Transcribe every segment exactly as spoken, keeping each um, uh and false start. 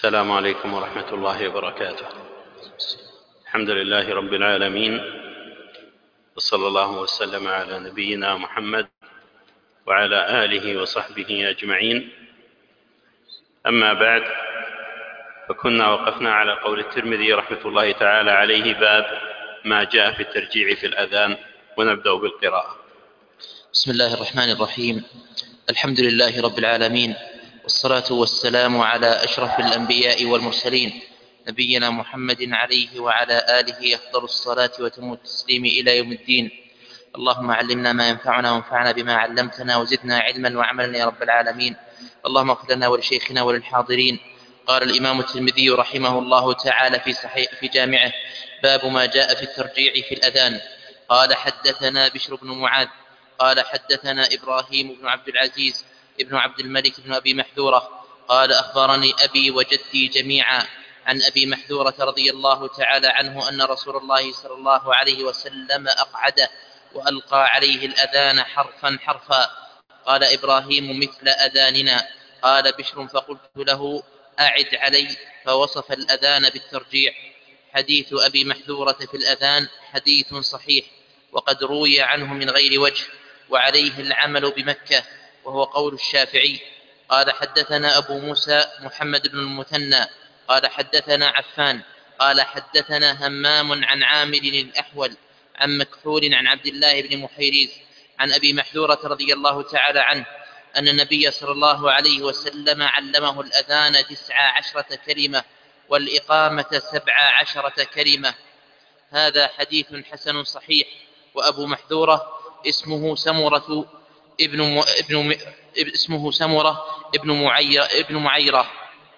السلام عليكم ورحمة الله وبركاته. الحمد لله رب العالمين، وصلى الله وسلم على نبينا محمد وعلى آله وصحبه أجمعين. أما بعد، فكنا وقفنا على قول الترمذي رحمة الله تعالى عليه: باب ما جاء في الترجيع في الأذان. ونبدأ بالقراءة. بسم الله الرحمن الرحيم. الحمد لله رب العالمين، والصلاة والسلام على أشرف الأنبياء والمرسلين، نبينا محمد عليه وعلى آله أفضل الصلاة وتم التسليم إلى يوم الدين. اللهم علمنا ما ينفعنا وانفعنا بما علمتنا وزدنا علما وعملا يا رب العالمين. اللهم اغفر لنا ولشيخنا وللحاضرين. قال الإمام الترمذي رحمه الله تعالى في صحيح في جامعه: باب ما جاء في الترجيع في الأذان. قال: حدثنا بشر بن معاذ قال: حدثنا إبراهيم بن عبد العزيز ابن عبد الملك بن أبي محذورة قال: أخبرني أبي وجدي جميعا عن أبي محذورة رضي الله تعالى عنه أن رسول الله صلى الله عليه وسلم أقعده وألقى عليه الأذان حرفا حرفا. قال إبراهيم: مثل أذاننا. قال بشر: فقلت له: أعد علي. فوصف الأذان بالترجيع. حديث أبي محذورة في الأذان حديث صحيح، وقد روي عنه من غير وجه، وعليه العمل بمكة، وهو قول الشافعي. قال: حدثنا أبو موسى محمد بن المثنى قال: حدثنا عفان قال: حدثنا همام عن عامر الأحول عن مكحول عن عبد الله بن محيريز عن أبي محذورة رضي الله تعالى عنه أن النبي صلى الله عليه وسلم علمه الأذان تسع عشرة كلمة والإقامة سبع عشرة كلمة. هذا حديث حسن صحيح. وأبو محذورة اسمه سمرة ابن م... ابن م... اسمه سمرة ابن معير ابن معيرة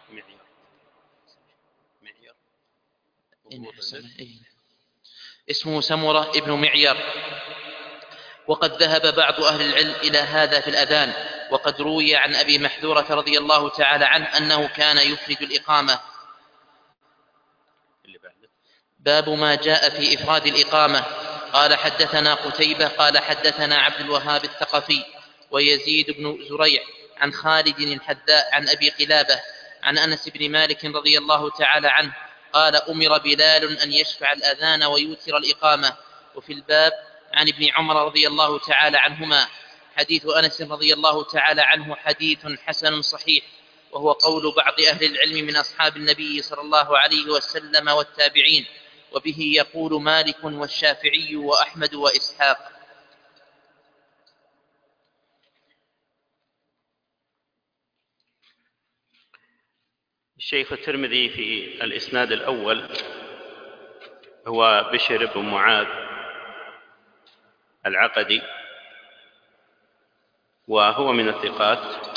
اسمه سمرة ابن معير. وقد ذهب بعض أهل العلم إلى هذا في الأذان. وقد روي عن أبي محذورة رضي الله تعالى عنه أنه كان يفرد الإقامة. باب ما جاء في إفراد الإقامة. قال: حدثنا قتيبة قال: حدثنا عبد الوهاب الثقفي ويزيد بن زريع عن خالد الحذاء عن أبي قلابة عن أنس بن مالك رضي الله تعالى عنه قال: أمر بلال أن يشفع الأذان ويوتر الإقامة. وفي الباب عن ابن عمر رضي الله تعالى عنهما. حديث أنس رضي الله تعالى عنه حديث حسن صحيح، وهو قول بعض أهل العلم من أصحاب النبي صلى الله عليه وسلم والتابعين، وبه يقول مالك والشافعي وأحمد وإسحاق. الشيخ الترمذي في الإسناد الأول هو بشر بن معاذ العقدي، وهو من الثقات،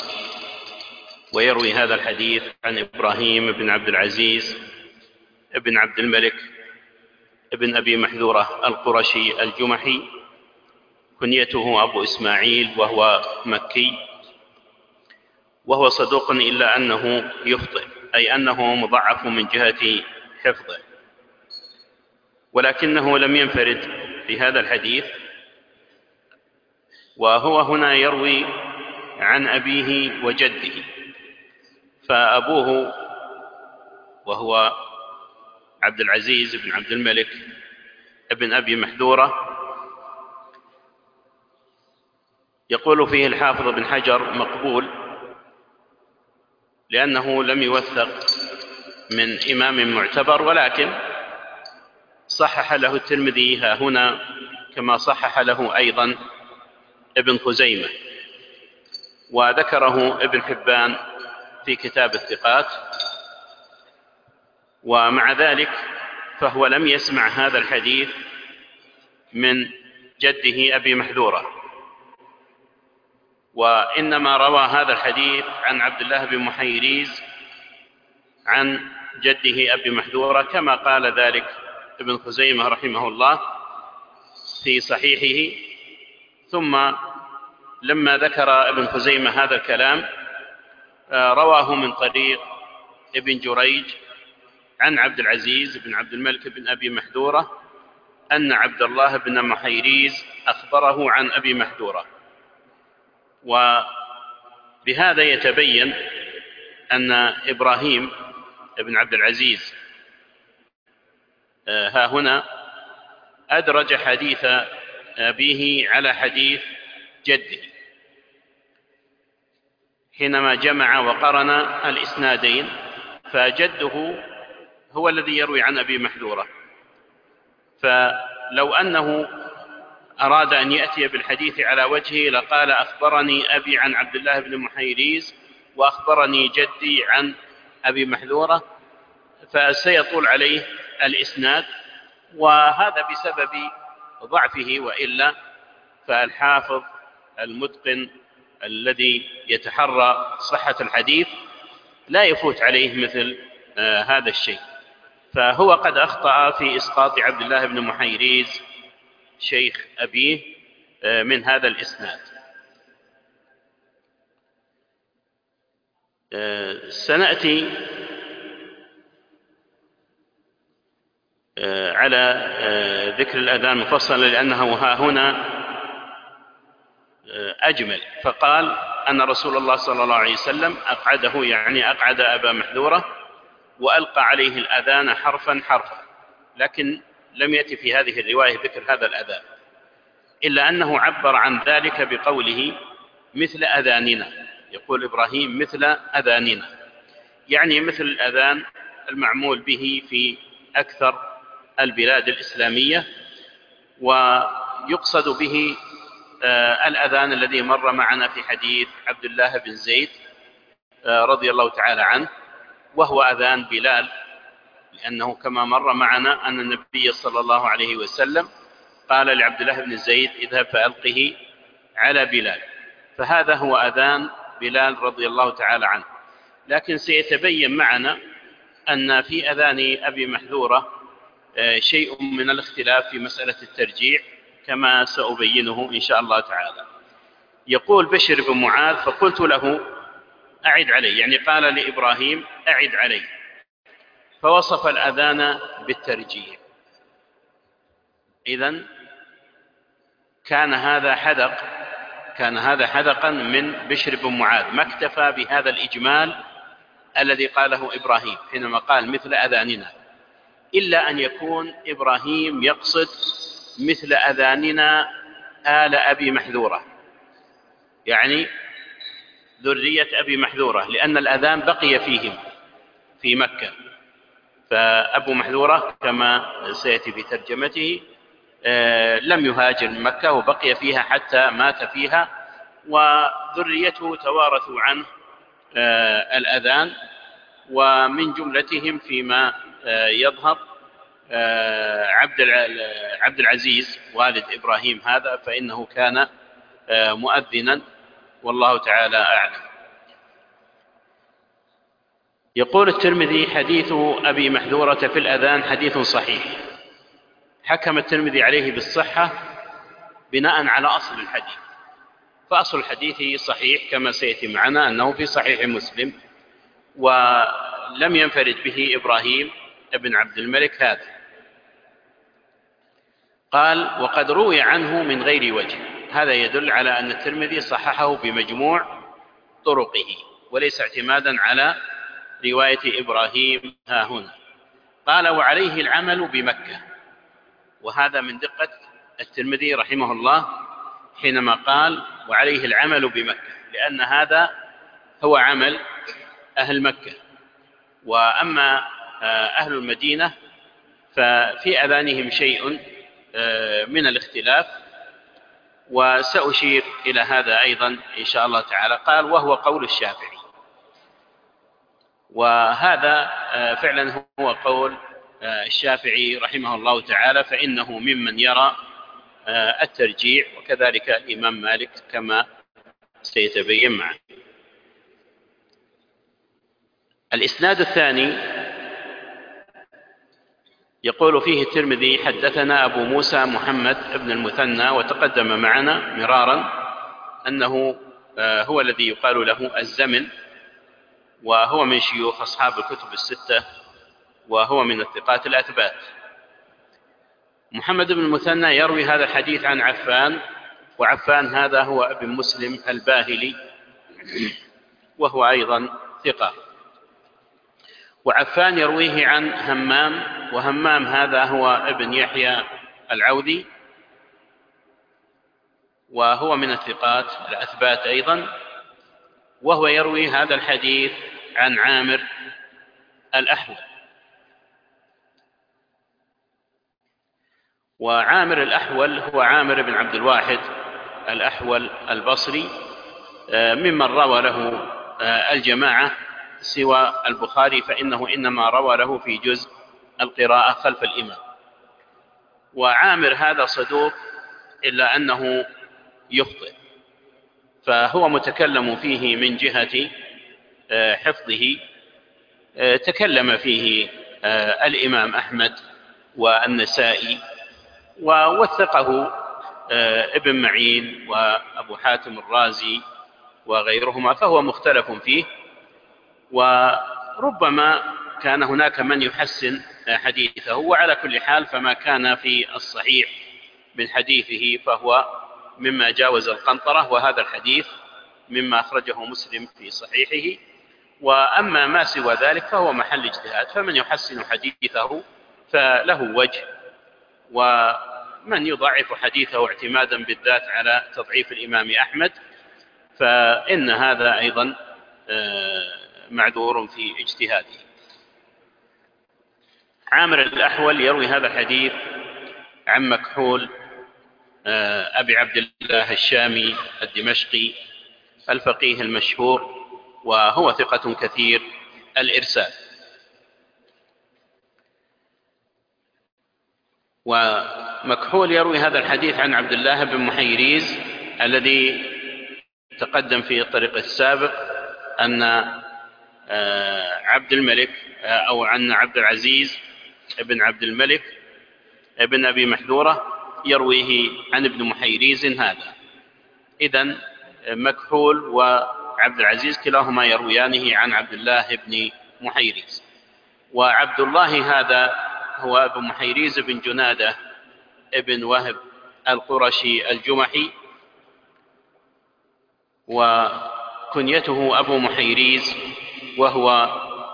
ويروي هذا الحديث عن إبراهيم بن عبد العزيز ابن عبد الملك ابن أبي محذورة القرشي الجمحي، كنيته أبو إسماعيل، وهو مكي، وهو صدوق إلا أنه يخطئ، أي أنه مضعف من جهة حفظه، ولكنه لم ينفرد بهذا الحديث. وهو هنا يروي عن أبيه وجده، فأبوه وهو عبد العزيز بن عبد الملك ابن أبي محذورة يقول فيه الحافظ بن حجر مقبول، لأنه لم يوثق من إمام معتبر، ولكن صحح له الترمذي ها هنا كما صحح له أيضا ابن خزيمة، وذكره ابن حبان في كتاب الثقات. ومع ذلك فهو لم يسمع هذا الحديث من جده أبي محذورة، وإنما روى هذا الحديث عن عبد الله بن محيريز عن جده أبي محذورة، كما قال ذلك ابن خزيمة رحمه الله في صحيحه. ثم لما ذكر ابن خزيمة هذا الكلام رواه من طريق ابن جريج عن عبد العزيز بن عبد الملك بن أبي محذورة أن عبد الله بن محيريز أخبره عن أبي محذورة. وبهذا يتبين أن إبراهيم بن عبد العزيز ها هنا أدرج حديث أبيه على حديث جده حينما جمع وقرن الإسنادين، فجده هو الذي يروي عن أبي محذورة، فلو أنه أراد أن يأتي بالحديث على وجهه لقال أخبرني أبي عن عبد الله بن محيريز وأخبرني جدي عن أبي محذورة، فسيطول عليه الإسناد، وهذا بسبب ضعفه، وإلا فالحافظ المتقن الذي يتحرى صحة الحديث لا يفوت عليه مثل آه هذا الشيء. فهو قد أخطأ في إسقاط عبد الله بن محيريز شيخ أبيه آه من هذا الإسناد. آه سنأتي آه على آه ذكر الأذان مفصلا، لأنه ها هنا أجمل. فقال أن رسول الله صلى الله عليه وسلم أقعده، يعني أقعد أبا محذورة وألقى عليه الأذان حرفا حرفا، لكن لم يأتي في هذه الرواية ذكر هذا الأذان، إلا أنه عبر عن ذلك بقوله مثل أذاننا. يقول إبراهيم مثل أذاننا، يعني مثل الأذان المعمول به في أكثر البلاد الإسلامية، ويقصد به آه الأذان الذي مر معنا في حديث عبد الله بن زيد آه رضي الله تعالى عنه، وهو أذان بلال، لأنه كما مر معنا أن النبي صلى الله عليه وسلم قال لعبد الله بن زيد اذهب فألقه على بلال، فهذا هو أذان بلال رضي الله تعالى عنه. لكن سيتبين معنا أن في أذان أبي محذورة آه شيء من الاختلاف في مسألة الترجيع، كما سأبينه إن شاء الله تعالى. يقول بشر بن معاذ فقلت له أعد علي، يعني قال لإبراهيم أعد علي، فوصف الأذان بالترجيع. إذن كان هذا حذق كان هذا حذقا من بشر بن معاذ، ما اكتفى بهذا الإجمال الذي قاله إبراهيم حينما قال مثل أذاننا، إلا أن يكون إبراهيم يقصد مثل أذاننا آل أبي محذورة، يعني ذرية أبي محذورة، لأن الأذان بقي فيهم في مكة، فأبو محذورة كما سيأتي في ترجمته لم يهاجر من مكة وبقي فيها حتى مات فيها، وذريته توارثوا عنه الأذان، ومن جملتهم فيما يظهر عبد العزيز والد إبراهيم هذا، فإنه كان مؤذنا، والله تعالى أعلم. يقول الترمذي حديث أبي محذورة في الأذان حديث صحيح، حكم الترمذي عليه بالصحة بناء على أصل الحديث، فأصل الحديث صحيح كما سيأتي معنا أنه في صحيح مسلم، ولم ينفرد به إبراهيم ابن عبد الملك هذا. قال وقد روي عنه من غير وجه، هذا يدل على أن الترمذي صححه بمجموع طرقه وليس اعتمادا على رواية إبراهيم ها هنا. قال وعليه العمل بمكة، وهذا من دقة الترمذي رحمه الله حينما قال وعليه العمل بمكة، لأن هذا هو عمل أهل مكة، وأما أهل المدينة ففي أذانهم شيء من الاختلاف، وسأشير إلى هذا أيضا إن شاء الله تعالى. قال وهو قول الشافعي، وهذا فعلا هو قول الشافعي رحمه الله تعالى، فإنه ممن يرى الترجيع، وكذلك الإمام مالك كما سيتبين معه. الإسناد الثاني يقول فيه الترمذي حدثنا أبو موسى محمد بن المثنى، وتقدم معنا مرارا أنه هو الذي يقال له الزمن، وهو من شيوخ أصحاب الكتب الستة، وهو من الثقات الأثبات. محمد بن المثنى يروي هذا الحديث عن عفان، وعفان هذا هو ابن مسلم الباهلي، وهو أيضا ثقة. وعفان يرويه عن همام، وهمام هذا هو ابن يحيى العوذي، وهو من الثقات الأثبات أيضا، وهو يروي هذا الحديث عن عامر الأحول. وعامر الأحول هو عامر بن عبد الواحد الأحول البصري، ممن روى له الجماعة سوى البخاري، فإنه إنما روى له في جزء القراءة خلف الإمام. وعامر هذا صدوق إلا أنه يخطئ، فهو متكلم فيه من جهة حفظه. تكلم فيه الإمام أحمد والنسائي، ووثقه ابن معين وأبو حاتم الرازي وغيرهما، فهو مختلف فيه. وربما كان هناك من يحسن حديثه، وعلى كل حال فما كان في الصحيح من حديثه فهو مما جاوز القنطرة، وهذا الحديث مما أخرجه مسلم في صحيحه. وأما ما سوى ذلك فهو محل اجتهاد، فمن يحسن حديثه فله وجه، ومن يضعف حديثه اعتمادا بالذات على تضعيف الإمام أحمد فإن هذا أيضا معذور في اجتهاده. عامر الأحول يروي هذا الحديث عن مكحول أبي عبد الله الشامي الدمشقي الفقيه المشهور، وهو ثقة كثير الإرسال. ومكحول يروي هذا الحديث عن عبد الله بن محيريز الذي تقدم في الطريق السابق أن عبد الملك أو عن عبد العزيز ابن عبد الملك ابن أبي محذورة يرويه عن ابن محيريز هذا. إذن مكحول وعبد العزيز كلاهما يرويانه عن عبد الله بن محيريز. وعبد الله هذا هو ابن محيريز بن جنادة ابن وهب القرشي الجمحي، وكنيته أبو محيريز، وهو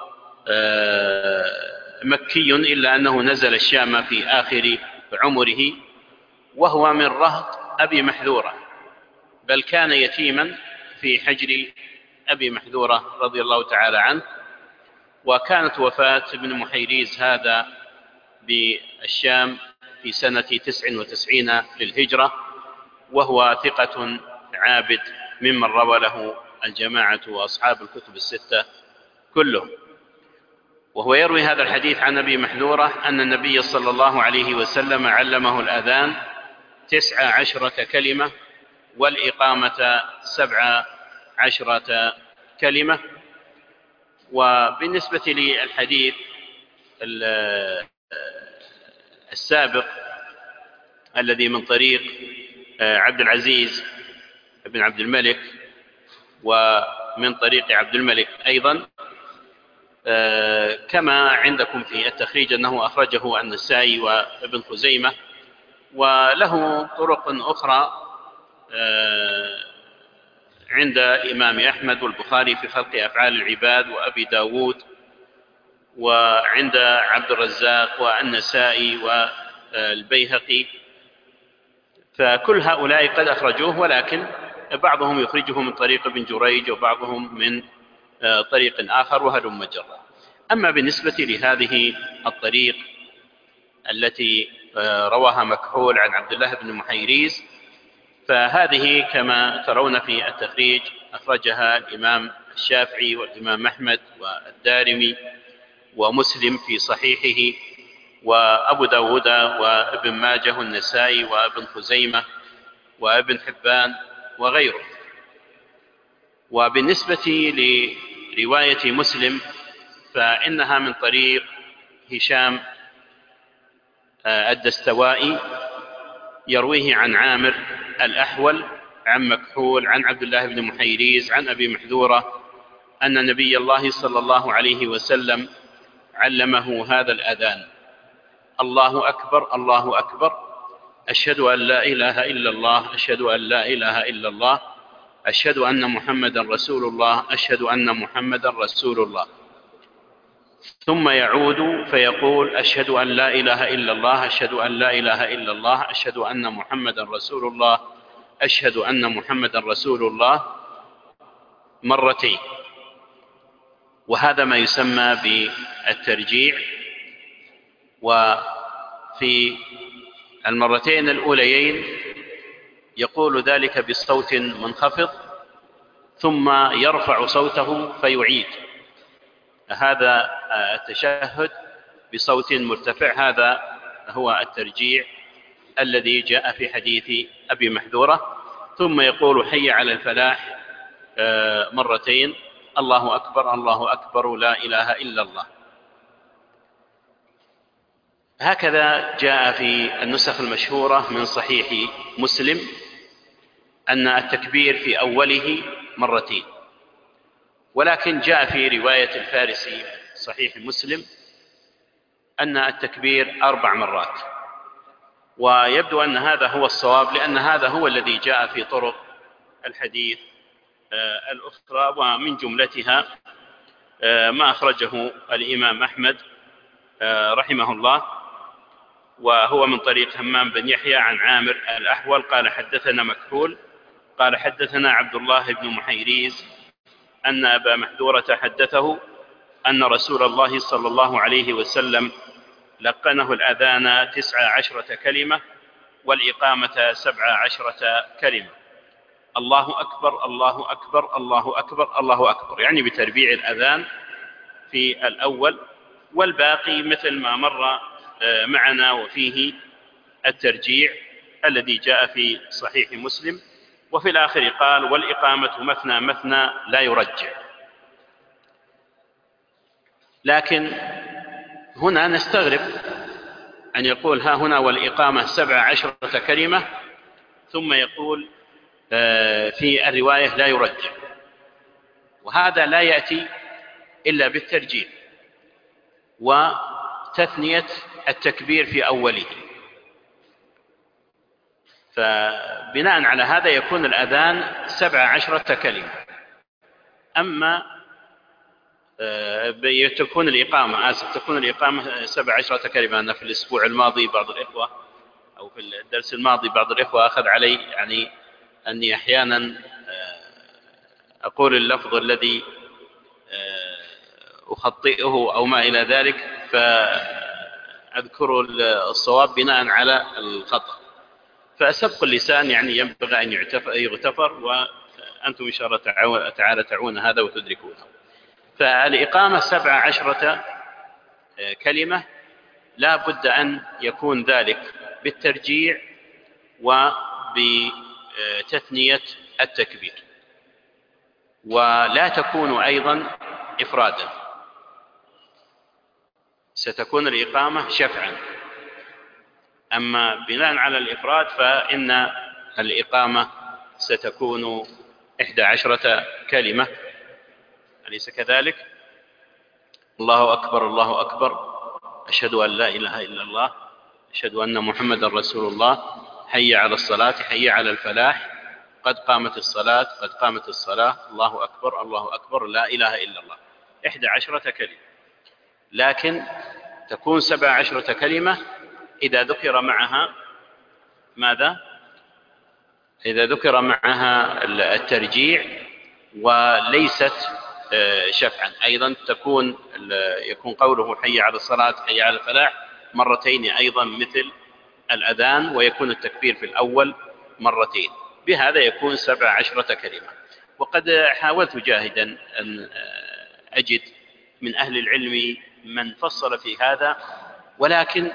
مكي إلا أنه نزل الشام في آخر عمره، وهو من رهط أبي محذورة، بل كان يتيما في حجر أبي محذورة رضي الله تعالى عنه. وكانت وفاة ابن محيريز هذا بالشام في سنة تسع وتسعين للهجرة، وهو ثقة عابد ممن روى له الجماعة وأصحاب الكتب الستة كلهم. وهو يروي هذا الحديث عن أبي محذورة أن النبي صلى الله عليه وسلم علمه الأذان تسع عشرة كلمة والإقامة سبع عشرة كلمة. وبالنسبة للحديث السابق الذي من طريق عبد العزيز بن عبد الملك ومن طريق عبد الملك أيضا كما عندكم في التخريج أنه أخرجه النسائي وابن خزيمة، وله طرق أخرى عند الإمام أحمد والبخاري في خلق أفعال العباد وأبي داود، وعند عبد الرزاق والنسائي والبيهقي، فكل هؤلاء قد أخرجوه، ولكن بعضهم يخرجه من طريق ابن جريج وبعضهم من طريق آخر وهلم جرا. أما بالنسبة لهذه الطريق التي رواها مكحول عن عبد الله بن محيريز فهذه كما ترون في التخريج أخرجها الإمام الشافعي والإمام أحمد والدارمي ومسلم في صحيحه، وأبو داود وابن ماجه والنسائي وابن خزيمة وابن حبان وغيره. وبالنسبة لرواية مسلم فإنها من طريق هشام الدستوائي يرويه عن عامر الأحول عن مكحول عن عبد الله بن محيريز عن أبي محذورة أن نبي الله صلى الله عليه وسلم علمه هذا الأذان: الله أكبر الله أكبر، أشهد أن لا إله إلا الله، أشهد أن لا إله إلا الله، أشهد أن محمدا رسول الله، أشهد أن محمدا رسول الله. ثم يعود فيقول أشهد أن لا إله إلا الله، أشهد أن لا إله إلا الله، أشهد أن محمدا رسول الله، أشهد أن محمدا رسول الله مرتين. وهذا ما يسمى بالترجيع. وفي المرتين الأوليين يقول ذلك بصوت منخفض ثم يرفع صوته فيعيد هذا التشهد بصوت مرتفع. هذا هو الترجيع الذي جاء في حديث أبي محذورة. ثم يقول حي على الفلاح مرتين، الله أكبر الله أكبر لا إله إلا الله. هكذا جاء في النسخ المشهورة من صحيح مسلم أن التكبير في أوله مرتين، ولكن جاء في رواية الفارسي صحيح مسلم أن التكبير أربع مرات، ويبدو أن هذا هو الصواب، لأن هذا هو الذي جاء في طرق الحديث الأخرى، ومن جملتها ما أخرجه الإمام أحمد رحمه الله، وهو من طريق همام بن يحيى عن عامر الأحول قال حدثنا مكحول قال حدثنا عبد الله بن محيريز أن أبا محذورة حدثه أن رسول الله صلى الله عليه وسلم لقنه الأذان تسع عشرة كلمة والإقامة سبع عشرة كلمة، الله أكبر الله أكبر الله أكبر الله أكبر، يعني بتربيع الأذان في الأول، والباقي مثل ما مر معنا وفيه الترجيع الذي جاء في صحيح مسلم. وفي الآخر قال والإقامة مثنى مثنى لا يرجع. لكن هنا نستغرب أن يقول ها هنا والإقامة سبع عشرة كلمة ثم يقول في الرواية لا يرجع، وهذا لا يأتي إلا بالترجيع وتثنية التكبير في أوله. فبناء على هذا يكون الأذان سبع عشرة كلمة. أما تكون الإقامة آسف تكون الإقامة سبع عشرة كلمة. أنا في الأسبوع الماضي بعض الإخوة أو في الدرس الماضي بعض الإخوة أخذ علي يعني أني أحيانا أقول اللفظ الذي أخطئه أو ما إلى ذلك، فأذكر الصواب بناء على الخطأ. فسبق اللسان يعني ينبغي أن يغتفر، وأنتم إن شاء الله تعالى تعون هذا وتدركونه. فالإقامة سبع عشرة كلمة لا بد أن يكون ذلك بالترجيع وبتثنية التكبير، ولا تكون أيضا إفرادا، ستكون الإقامة شفعا. أما بناء على الإفراد فإن الإقامة ستكون إحدى عشرة كلمة، أليس كذلك؟ الله أكبر الله أكبر، أشهد أن لا إله إلا الله، أشهد أن محمدا رسول الله، حي على الصلاة حي على الفلاح، قد قامت الصلاة قد قامت الصلاة، الله أكبر الله أكبر، لا إله إلا الله. إحدى عشرة كلمة. لكن تكون سبع عشرة كلمة إذا ذكر معها ماذا؟ إذا ذكر معها الترجيع وليست شفعا. أيضا تكون يكون قوله حي على الصلاة حي على الفلاح مرتين أيضا مثل الأذان، ويكون التكبير في الأول مرتين. بهذا يكون سبع عشرة كلمة. وقد حاولت جاهدا أن أجد من أهل العلم من فصل في هذا، ولكن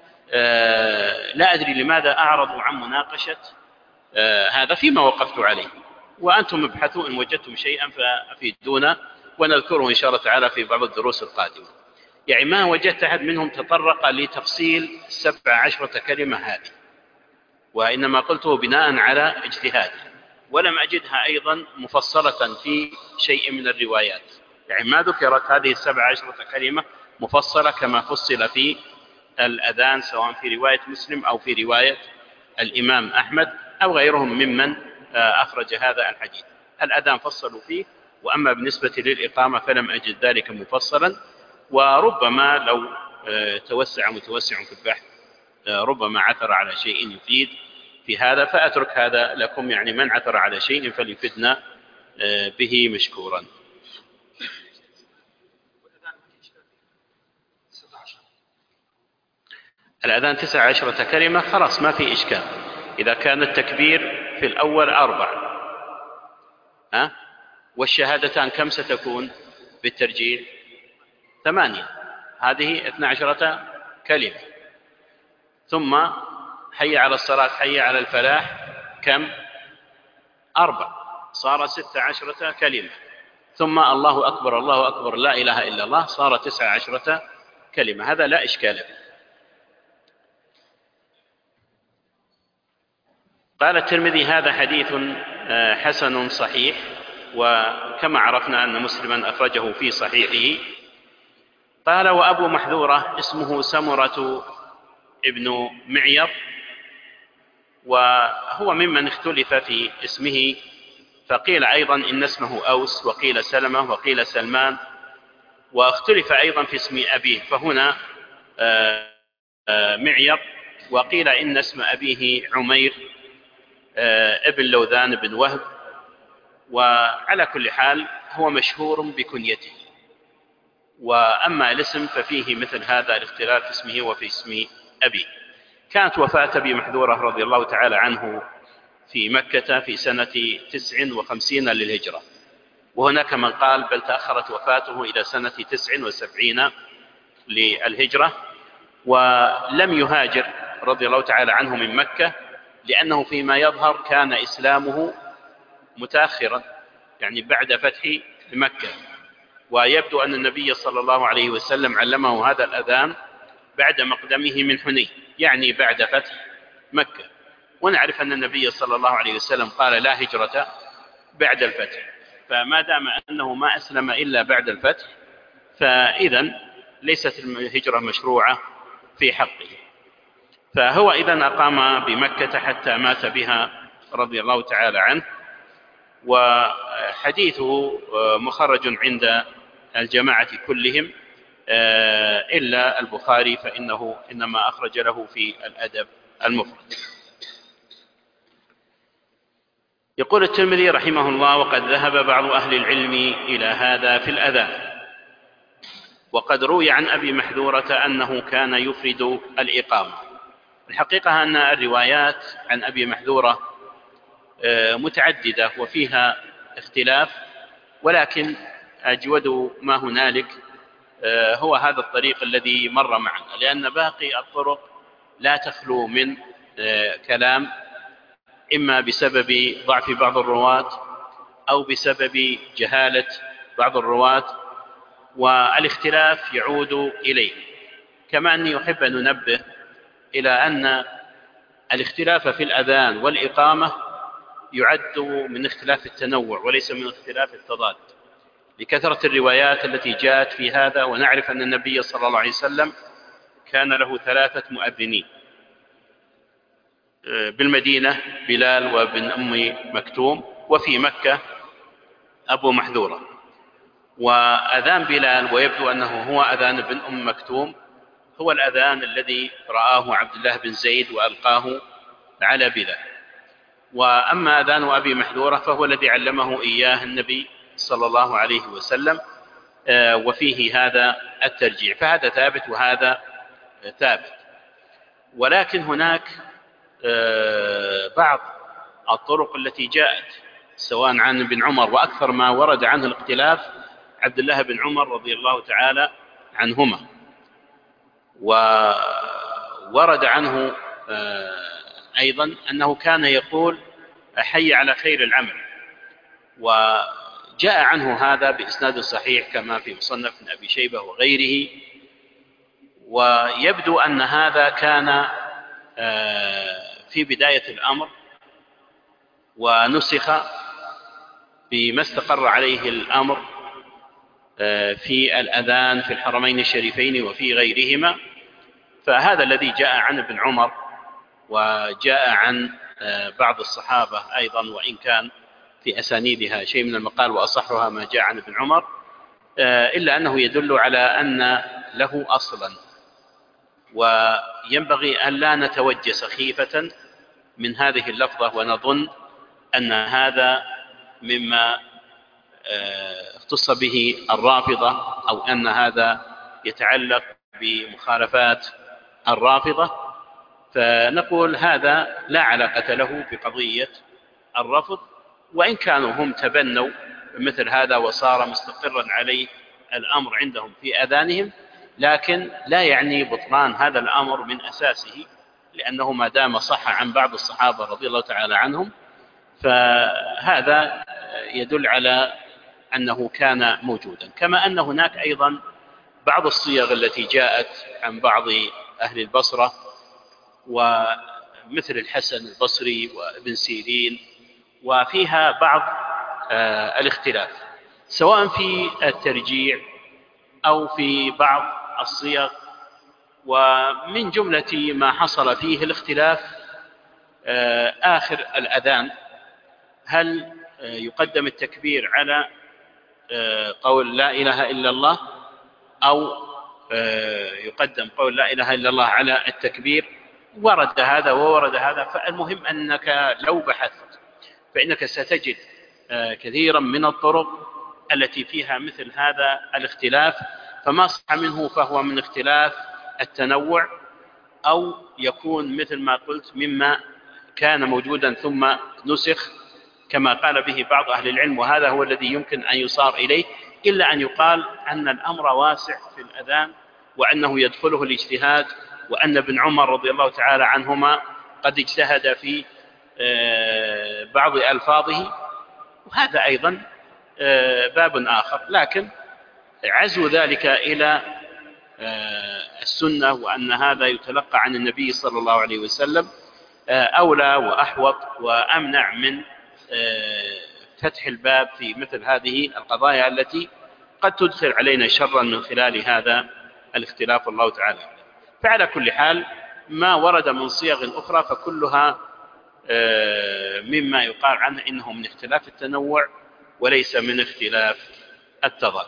لا أدري لماذا أعرضوا عن مناقشة هذا فيما وقفت عليه. وأنتم ابحثوا إن وجدتم شيئا فأفيدونا ونذكره إن شاء الله تعالى في بعض الدروس القادمة. يعني ما وجدت أحد منهم تطرق لتفصيل سبع عشرة كلمة هذه، وإنما قلته بناء على اجتهاد، ولم أجدها أيضا مفصلة في شيء من الروايات. يعني ما ذكرت هذه السبع عشرة كلمة مفصلة كما فصل في الأذان، سواء في رواية مسلم أو في رواية الإمام أحمد أو غيرهم ممن أخرج هذا الحديث. الأذان فصلوا فيه، وأما بالنسبة للإقامة فلم أجد ذلك مفصلا. وربما لو توسع متوسع في البحث ربما عثر على شيء يفيد في هذا، فأترك هذا لكم، يعني من عثر على شيء فليفدنا به مشكورا. الأذان تسع عشرة كلمة، خلاص ما في إشكال. إذا كان التكبير في الأول أربع، ها؟ والشهادتان كم ستكون بالترجيح؟ ثمانية، هذه اثنى عشرة كلمة. ثم حي على الصلاة حي على الفلاح كم؟ أربع، صار ست عشرة كلمة. ثم الله أكبر الله أكبر لا إله إلا الله صار تسع عشرة كلمة. هذا لا إشكال فيه. قال الترمذي: هذا حديث حسن صحيح. وكما عرفنا أن مسلما أخرجه في صحيحه. قال: وأبو محذورة اسمه سمرة ابن معيط، وهو ممن اختلف في اسمه، فقيل أيضا إن اسمه أوس، وقيل سلمة، وقيل سلمان، واختلف أيضا في اسم أبيه، فهنا معيط، وقيل إن اسم أبيه عمير ابن لوذان بن وهب. وعلى كل حال هو مشهور بكنيته، وأما الاسم ففيه مثل هذا الاختلاف في اسمه وفي اسم أبيه. كانت وفاة أبي محذورة رضي الله تعالى عنه في مكة في سنة تسع وخمسين للهجرة، وهناك من قال بل تأخرت وفاته إلى سنة تسع وسبعين للهجرة. ولم يهاجر رضي الله تعالى عنه من مكة، لأنه فيما يظهر كان إسلامه متأخرا، يعني بعد فتح مكة. ويبدو أن النبي صلى الله عليه وسلم علمه هذا الأذان بعد مقدمه من حنين، يعني بعد فتح مكة. ونعرف أن النبي صلى الله عليه وسلم قال: لا هجرة بعد الفتح. فما دام أنه ما أسلم إلا بعد الفتح، فإذن ليست الهجرة مشروعة في حقه. فهو إذن أقام بمكة حتى مات بها رضي الله تعالى عنه. وحديثه مخرج عند الجماعة كلهم إلا البخاري، فإنه إنما أخرج له في الأدب المفرد. يقول الترمذي رحمه الله: وقد ذهب بعض أهل العلم إلى هذا في الأذان، وقد روي عن أبي محذورة أنه كان يفرد الإقامة. الحقيقة أن الروايات عن أبي محذورة متعددة وفيها اختلاف، ولكن أجود ما هنالك هو هذا الطريق الذي مر معنا، لأن باقي الطرق لا تخلو من كلام، إما بسبب ضعف بعض الرواة أو بسبب جهالة بعض الرواة، والاختلاف يعود إليه. كما أني أحب أن ننبه إلى أن الاختلاف في الأذان والإقامة يعد من اختلاف التنوع وليس من اختلاف التضاد، لكثرة الروايات التي جاءت في هذا. ونعرف أن النبي صلى الله عليه وسلم كان له ثلاثة مؤذنين: بالمدينة بلال وابن أم مكتوم، وفي مكة أبو محذورة. وأذان بلال ويبدو أنه هو أذان ابن أم مكتوم هو الأذان الذي رآه عبد الله بن زيد وألقاه على بلال. وأما أذان أبي محذورة فهو الذي علمه إياه النبي صلى الله عليه وسلم، وفيه هذا الترجيع، فهذا ثابت وهذا ثابت. ولكن هناك بعض الطرق التي جاءت سواء عن ابن عمر، وأكثر ما ورد عنه الاختلاف عبد الله بن عمر رضي الله تعالى عنهما، وورد عنه أيضا أنه كان يقول: حي على خير العمل. وجاء عنه هذا بإسناد صحيح كما في مصنف من أبي شيبة وغيره. ويبدو أن هذا كان في بداية الأمر، ونسخ بما استقر عليه الأمر في الأذان في الحرمين الشريفين وفي غيرهما. فهذا الذي جاء عن ابن عمر وجاء عن بعض الصحابة أيضا، وإن كان في أسانيدها شيء من المقال وأصحها ما جاء عن ابن عمر، إلا أنه يدل على أن له أصلا، وينبغي أن لا نتوجس خيفة من هذه اللفظة ونظن أن هذا مما اختص به الرافضة أو أن هذا يتعلق بمخالفات الرافضة، فنقول هذا لا علاقة له بقضية الرفض، وإن كانوا هم تبنوا مثل هذا وصار مستقرا عليه الأمر عندهم في أذانهم، لكن لا يعني بطلان هذا الأمر من أساسه، لأنه ما دام صح عن بعض الصحابة رضي الله تعالى عنهم فهذا يدل على أنه كان موجودا. كما أن هناك أيضا بعض الصيغ التي جاءت عن بعض أهل البصرة ومثل الحسن البصري وابن سيرين، وفيها بعض الاختلاف سواء في الترجيع أو في بعض الصيغ، ومن جملة ما حصل فيه الاختلاف آخر الأذان، هل يقدم التكبير على قول لا إله إلا الله أو يقدم قول لا إله إلا الله على التكبير؟ ورد هذا وورد هذا. فالمهم أنك لو بحثت فإنك ستجد كثيرا من الطرق التي فيها مثل هذا الاختلاف، فما صح منه فهو من اختلاف التنوع، أو يكون مثل ما قلت مما كان موجودا ثم نسخ كما قال به بعض أهل العلم، وهذا هو الذي يمكن أن يصار إليه، إلا أن يقال أن الأمر واسع في الأذان وأنه يدخله الاجتهاد، وأن ابن عمر رضي الله تعالى عنهما قد اجتهد في بعض ألفاظه، وهذا أيضا باب آخر. لكن عزو ذلك إلى السنة وأن هذا يتلقى عن النبي صلى الله عليه وسلم أولى وأحوط وأمنع من فتح الباب في مثل هذه القضايا التي قد تدخل علينا شرا من خلال هذا الاختلاف، الله تعالى. فعلى كل حال ما ورد من صيغ أخرى فكلها مما يقال عنه إنه من اختلاف التنوع وليس من اختلاف التضاد.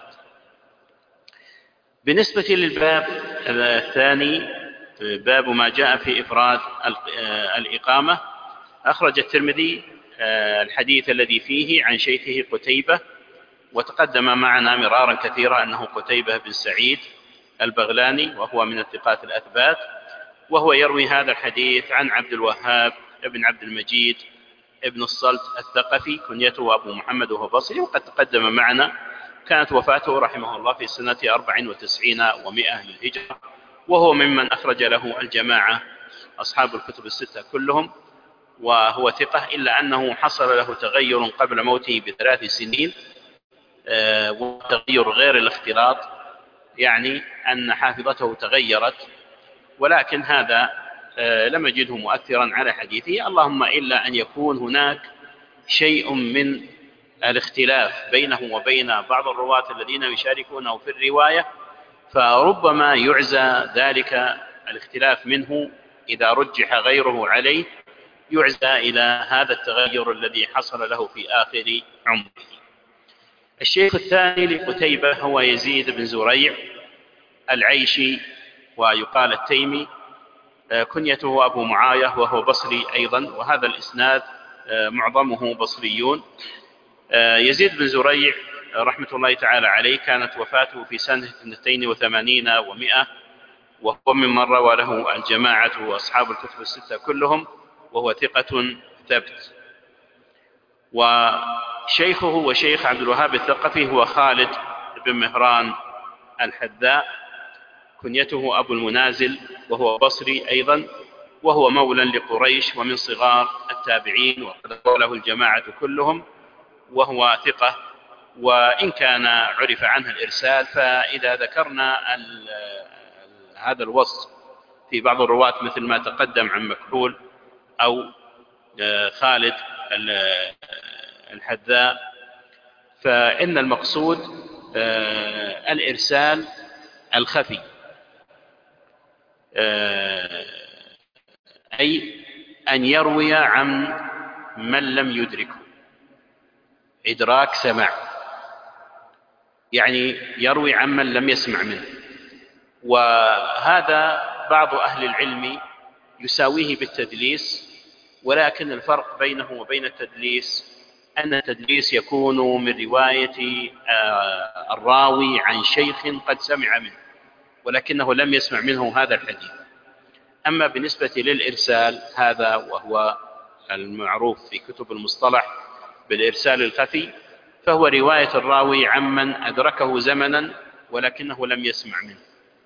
بالنسبة للباب الثاني، باب ما جاء في إفراد الإقامة، أخرج الترمذي الحديث الذي فيه عن شيخه قتيبة، وتقدم معنا مرارا كثيرا أنه قتيبة بن سعيد البغلاني، وهو من الثقات الأثبات، وهو يروي هذا الحديث عن عبد الوهاب ابن عبد المجيد ابن الصلت الثقفي، كنيته أبو محمد وهو بصري، وقد تقدم معنا كانت وفاته رحمه الله في سنة أربع وتسعين ومائة للهجرة، وهو ممن أخرج له الجماعة أصحاب الكتب الستة كلهم، وهو ثقة، إلا أنه حصل له تغير قبل موته بثلاث سنين، وتغير غير الاختلاط، يعني أن حافظته تغيرت، ولكن هذا لم يجده مؤثرا على حديثه، اللهم إلا أن يكون هناك شيء من الاختلاف بينه وبين بعض الرواة الذين يشاركونه في الرواية، فربما يعزى ذلك الاختلاف منه إذا رجح غيره عليه، يعزى إلى هذا التغير الذي حصل له في آخر عمره. الشيخ الثاني لقتيبة هو يزيد بن زريع العيشي، ويقال التيمي، كنيته أبو معاية وهو بصري أيضا، وهذا الإسناد معظمه بصريون. يزيد بن زريع رحمة الله تعالى عليه كانت وفاته في سنة اثنتين وثمانين ومائة، وهو ممن روى له الجماعة وأصحاب الكتب الستة كلهم، وهو ثقة ثبت. وشيخه وشيخ عبد الوهاب الثقفي هو خالد بن مهران الحذاء، كنيته أبو المنازل، وهو بصري أيضا، وهو مولى لقريش ومن صغار التابعين، وقد روى له الجماعة كلهم، وهو ثقة، وإن كان عرف عنه الإرسال، فإذا ذكرنا هذا الوصف في بعض الرواة مثل ما تقدم عن مكحول أو خالد الحذاء، فإن المقصود الإرسال الخفي، أي أن يروي عن من لم يدركه إدراك سماع. يعني يروي عمن لم يسمع منه. وهذا بعض أهل العلم يساويه بالتدليس، ولكن الفرق بينه وبين التدليس أن التدليس يكون من رواية الراوي عن شيخ قد سمع منه ولكنه لم يسمع منه هذا الحديث. أما بالنسبة للإرسال، هذا وهو المعروف في كتب المصطلح بالإرسال الخفي، فهو رواية الراوي عمن أدركه زمنا ولكنه لم يسمع منه.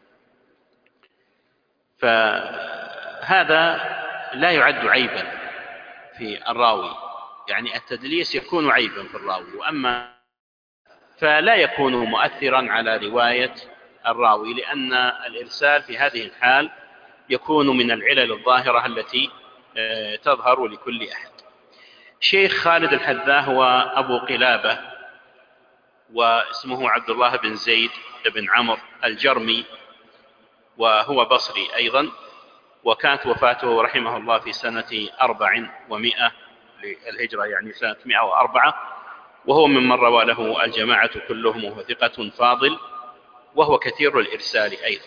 فهذا لا يعد عيبا في الراوي، يعني التدليس يكون عيبا في الراوي، وأما فلا يكون مؤثرا على رواية الراوي، لأن الإرسال في هذه الحال يكون من العلل الظاهرة التي تظهر لكل أحد. شيخ خالد الحذاء هو أبو قلابة، واسمه عبد الله بن زيد بن عمرو الجرمي، وهو بصري أيضا، وكانت وفاته رحمه الله في سنة أربع ومائة للهجرة، يعني سنة مائة وأربعة، وهو ممن روى له الجماعة كلهم، وهو ثقة فاضل، وهو كثير الإرسال أيضا.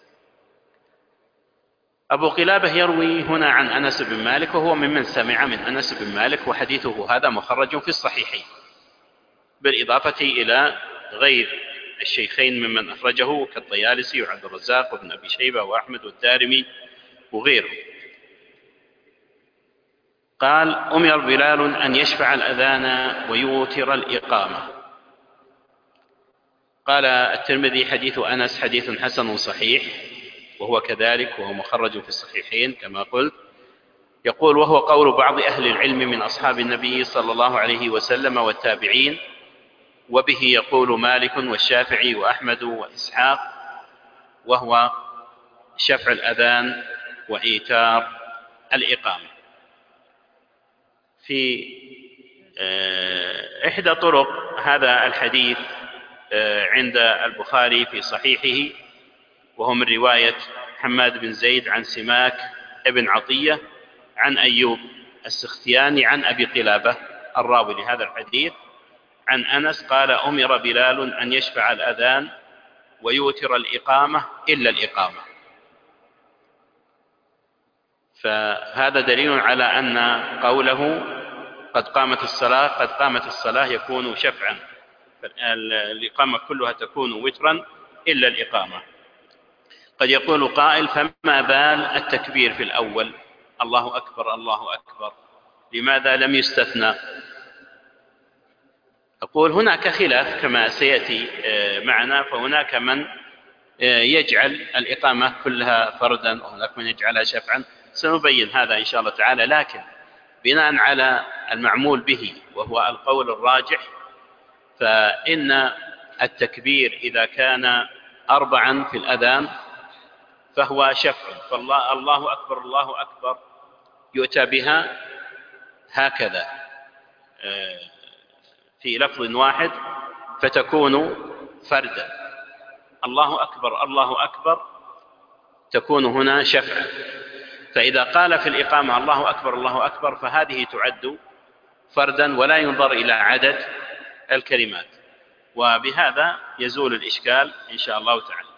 أبو قلابة يروي هنا عن أنس بن مالك، وهو ممن سمع من أنس بن مالك، وحديثه هذا مخرج في الصحيحين، بالإضافة إلى غير الشيخين ممن أخرجه كالطيالسي وعبد الرزاق وابن أبي شيبة وأحمد والدارمي وغيره. قال: أمر بلال أن يشفع الأذان ويوتر الإقامة. قال الترمذي: حديث أنس حديث حسن صحيح، وهو كذلك، وهو مخرج في الصحيحين كما قلت. يقول: وهو قول بعض أهل العلم من أصحاب النبي صلى الله عليه وسلم والتابعين، وبه يقول مالك والشافعي وأحمد وإسحاق، وهو شفع الأذان وإيتار الإقامة. في إحدى طرق هذا الحديث عند البخاري في صحيحه، وهو من رواية حماد بن زيد عن سماك ابن عطية عن أيوب السختياني عن أبي قلابة الراوي لهذا الحديث عن أنس قال: أمر بلال أن يشفع الأذان ويوتر الإقامة إلا الإقامة. فهذا دليل على أن قوله قد قامت الصلاة قد قامت الصلاة يكون شفعا، الإقامة كلها تكون وترا إلا الإقامة. قد يقول قائل: فما بال التكبير في الأول، الله أكبر الله أكبر، لماذا لم يستثنى؟ أقول هناك خلاف كما سيأتي معنا، فهناك من يجعل الإقامة كلها فردا، وهناك من يجعلها شفعا، سنبين هذا إن شاء الله تعالى. لكن بناء على المعمول به وهو القول الراجح، فإن التكبير إذا كان أربعا في الأذان فهو شفع، فالله الله أكبر الله أكبر يؤتى بها هكذا في لفظ واحد فتكون فردا، الله أكبر الله أكبر تكون هنا شفعا. فإذا قال في الإقامة الله أكبر الله أكبر فهذه تعد فردا، ولا ينظر إلى عدد الكلمات، وبهذا يزول الإشكال إن شاء الله تعالى.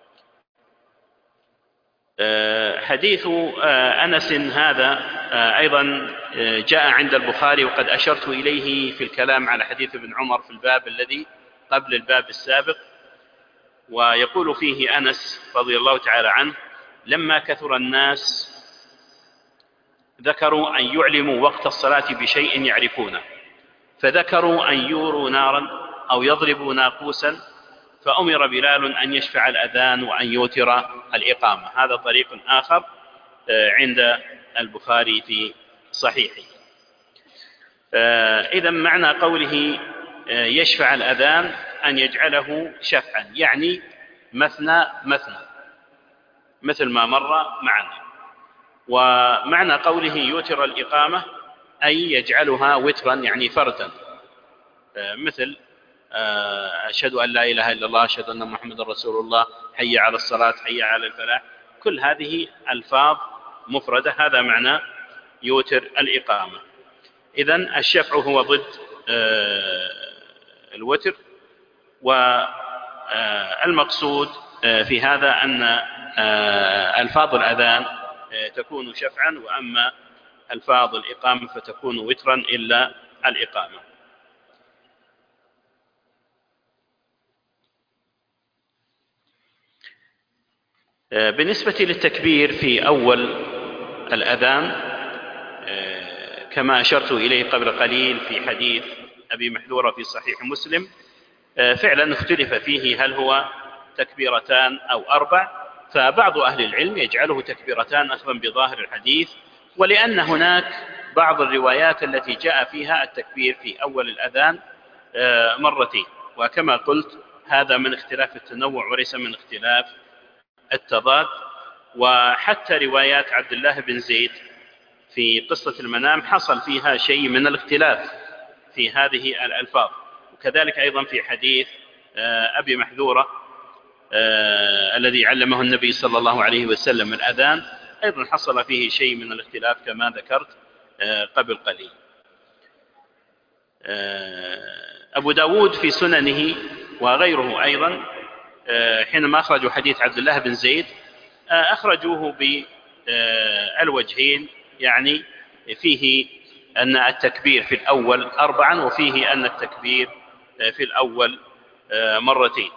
حديث أنس هذا أيضا جاء عند البخاري، وقد أشرت إليه في الكلام على حديث ابن عمر في الباب الذي قبل الباب السابق. ويقول فيه أنس رضي الله تعالى عنه: لما كثر الناس ذكروا أن يعلموا وقت الصلاة بشيء يعرفونه، فذكروا أن يوروا نارا أو يضربوا ناقوسا، فأمر بلال أن يشفع الأذان وأن يوتر الإقامة. هذا طريق آخر عند البخاري في صحيحه. إذا معنى قوله يشفع الأذان أن يجعله شفعا، يعني مثنى مثنى مثل ما مر معنا. ومعنى قوله يوتر الإقامة أي يجعلها وترا، يعني فردا، مثل أشهد أن لا إله إلا الله، أشهد أن محمد رسول الله، حي على الصلاة، حي على الفلاح، كل هذه ألفاظ مفردة، هذا معنى يوتر الإقامة. إذن الشفع هو ضد الوتر، والمقصود في هذا أن ألفاظ الأذان تكون شفعا، وأما ألفاظ الإقامة فتكون وترا إلا الإقامة. بالنسبة للتكبير في أول الأذان كما أشرت إليه قبل قليل في حديث أبي محذورة في صحيح مسلم، فعلا اختلف فيه هل هو تكبيرتان أو أربع، فبعض أهل العلم يجعله تكبيرتان أخذا بظاهر الحديث، ولأن هناك بعض الروايات التي جاء فيها التكبير في أول الأذان مرتين، وكما قلت هذا من اختلاف التنوع وليس من اختلاف التضاد. وحتى روايات عبد الله بن زيد في قصة المنام حصل فيها شيء من الاختلاف في هذه الألفاظ، وكذلك أيضا في حديث أبي محذورة الذي علمه النبي صلى الله عليه وسلم الأذان أيضا حصل فيه شيء من الاختلاف كما ذكرت قبل قليل. أبو داود في سننه وغيره أيضا حينما أخرجوا حديث عبد الله بن زيد أخرجوه بالوجهين، يعني فيه أن التكبير في الأول أربعا، وفيه أن التكبير في الأول مرتين.